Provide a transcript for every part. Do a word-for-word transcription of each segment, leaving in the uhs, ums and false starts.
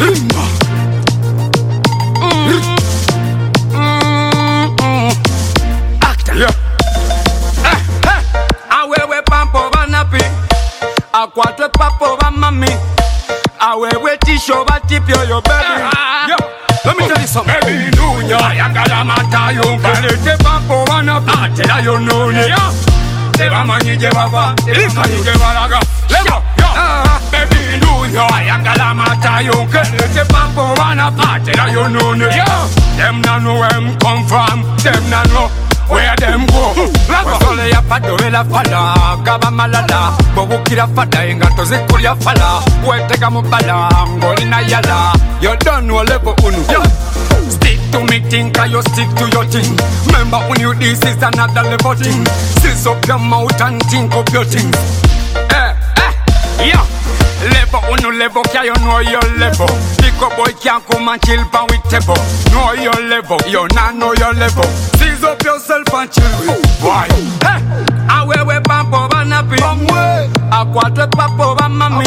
Limba. Mm. Mm. Mm. Actor. Yeah. Eh, eh. Awewe pampo banapi. Akwatwe papo ba mami. Awewe tisho ba tipio yo baby. Yo. Let me tell you something. Baby dunya yangala mata yo. Kalete pampo banapi. Atela yo noni. Te bamanyi je baba. Ikanyi je balaga. Lego. Baby dunya yangala mata yo. Kalete pampo banapi. Atela yo noni. Them na know where I'm come from. Them na know where them go. Wasole ya pado la fala. Gaba malala. Bobukira fada ingato zikuria fala. Wetega mubala. Ngoli na yala. You don't know level unu. Stick to me think and you stick to your thing. Remember when you this is another level thing. Seize up your mouth and think of your things. Eh, eh, yeah. Level unu level, can you know your level? Pick up boy can't come and chill pan with table. Know your level, you not know your level. Seize up yourself and chill with. Why? Hey, awewe pampo banapi. Akwatwe papo ba mami.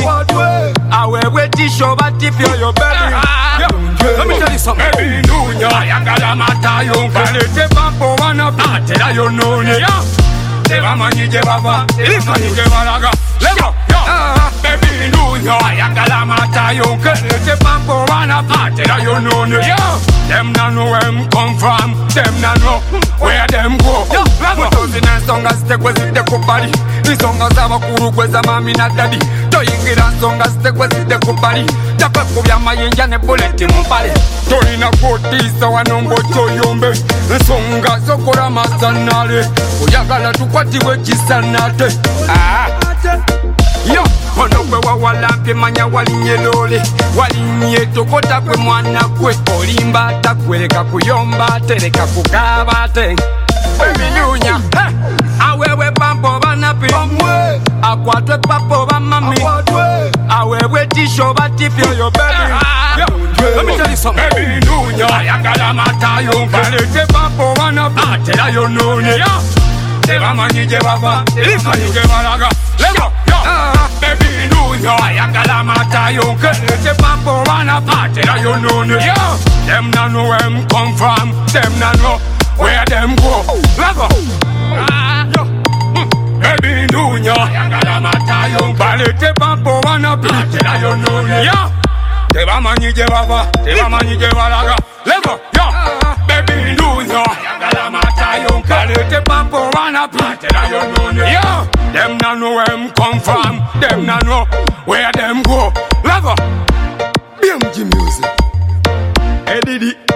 Awewe tisho ba tipio yo baby. Yeah. Let me tell you something. Baby dunya yangala mata yo. Kalete pampo banapi. Atela yo noni. Te bamanyi je baba. Ikanyi je balaga. Lego. Baby dunya yangala mata yo. Kalete pampo banapi. Atela yo noni. Them na know where I'm come from. Them na know where them go. Mutozi na nsonga zitekwe zitekupali. Isonga zaba kurukweza mami na daddy. Toyingira nsonga zitekwe zitekupali. Japa kubya mayinja ne buleti mpale. Tolina kotisa wanombo choyombe. Nsonga zokora masanale. Oyagala tukwatiwe kisanate. Ah. Yo, ono kwe wawalampi manya walinye lole. Walinye tokota kwe mwana kwe. Olimba takweleka kuyomba tereka kukaba te. Baby dunya, hey. Awewe pampo banapi. Akwatwe papo ba mami. Awewe tisho ba tipio yo baby. Yo, let me tell you something. Baby dunya yangala mata yo. Kalete papo banapi. Atela yo noni. Te bamanyi je baba. Ikanyi je balaga. Lego. Baby dunya yangala mata yo. Kalete papo banapi. Atela yo noni. Them na know where I'm come from. Them na know where them go. Lego. Baby dunya yangala mata yo. Kalete papo banapi. Atela yo noni. Te bamanyi je baba. Te bamanyi je balaga. Lego. Baby dunya yangala mata yo. Kalete papo banapi. Atela yo noni. Them na know where I'm come from. Them na know where them go. Lego. B M G music. Hey Didi.